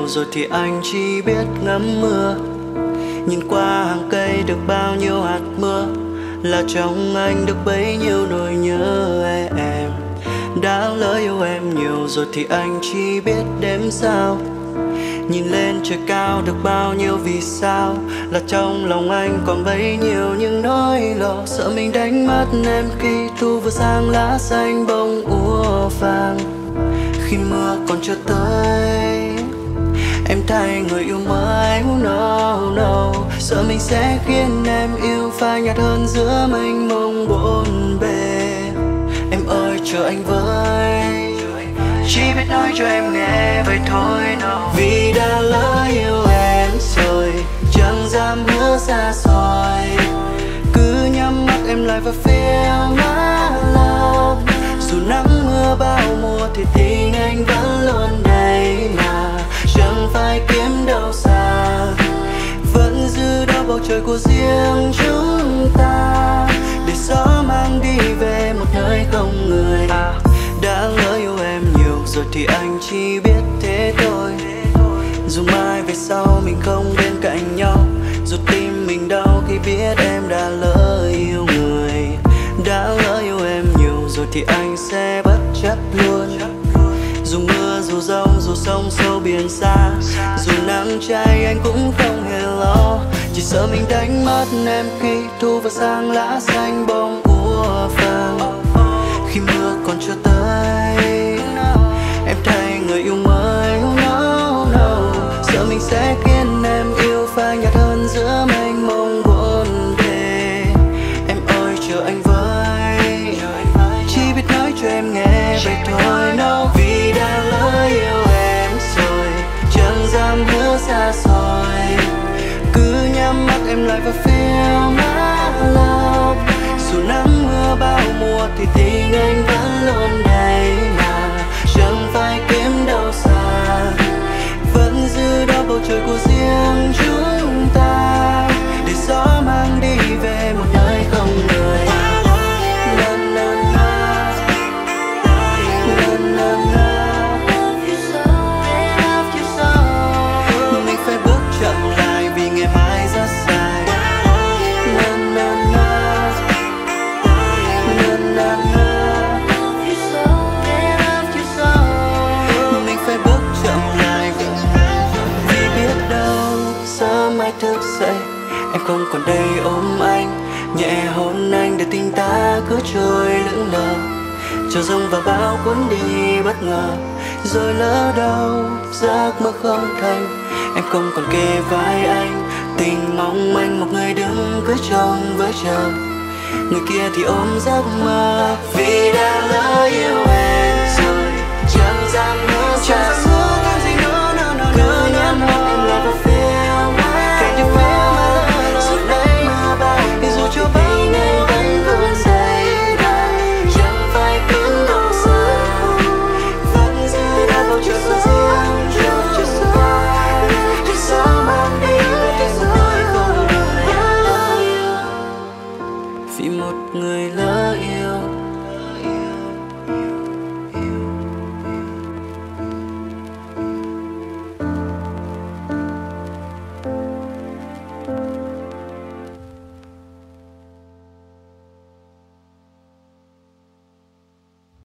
rồi thì anh chỉ biết ngắm mưa. Nhìn qua hàng cây được bao nhiêu hạt mưa, là trong anh được bấy nhiêu nỗi nhớ em. Đã lỡ yêu em nhiều rồi thì anh chỉ biết đếm sao. Nhìn lên trời cao được bao nhiêu vì sao, là trong lòng anh còn bấy nhiêu những nỗi lo. Sợ mình đánh mất em khi thu vừa sang lá xanh bông úa vàng. Khi mưa còn chưa tới em thay người yêu mới, no, no. Sợ mình sẽ khiến em yêu phai nhạt hơn giữa mênh mông bộn bề. Em ơi chờ anh với, chỉ biết nói cho em nghe vậy thôi, no. Vì đã lỡ yêu em rồi, chẳng dám hứa xa xôi. Cứ nhắm mắt em lại và feel my love. Dù nắng mưa bao mùa thì tình anh vẫn luôn đây mà, chẳng phải kiếm đâu xa. Vẫn giữ đó bầu trời của riêng chúng ta, để gió mang đi về một nơi không người. Đã lỡ yêu em nhiều rồi thì anh chỉ biết thế thôi. Dù mai về sau mình không bên cạnh nhau, dù tim mình đau khi biết em đã lỡ yêu người. Đã lỡ yêu em nhiều rồi thì anh sẽ bất chấp luôn. Dù mưa, dù giông, dù sông sâu biển xa, dù nắng cháy anh cũng không hề lo. Chỉ sợ mình đánh mất em khi thu vào sang lá xanh bông úa vàng. Khi mưa còn chưa tới em thay người yêu mới, no, no. Sợ mình sẽ khiến em yêu phai nhạt hơn giữa mênh mông bộn bề. Em ơi chờ anh với, chỉ biết nói cho em nghe vậy thôi, no. Vì đã lỡ yêu em rồi, chẳng dám hứa xa xôi. Cứ nhắm mắt em lại và feel my love. Dù nắng mưa bao mùa thì tình anh vẫn luôn đây mà, chẳng phải kiếm đâu xa. Vẫn giữ đó bầu trời của riêng chúng ta, để gió mang đi về một nơi không người. Mình phải bước chậm lại vì ngày mai rất dài. Mình phải bước chậm lại vì biết đâu sớm mai thức dậy em không còn đây ôm anh, nhẹ hôn anh để tình ta cứ trôi lững lờ. Chờ giông và bão cuốn đi bất ngờ, rồi lỡ đâu giấc mơ không thành. Em không còn kề vai anh, tình mong manh một người đứng cứ trông với chờ. Người kia thì ôm giấc mơ, vì đã lỡ yêu em rồi, chẳng dám hứa xa xôi. Cứ nhắm mắt em lại và feel my love. Dù đây mưa bay thì dù cho tình anh vẫn vươn dậy đây, chẳng phải kiếm đâu xa. Vẫn giữ đã bầu trời của riêng chúng ta, để gió mang đi về một nơi không người. Vì một người lớn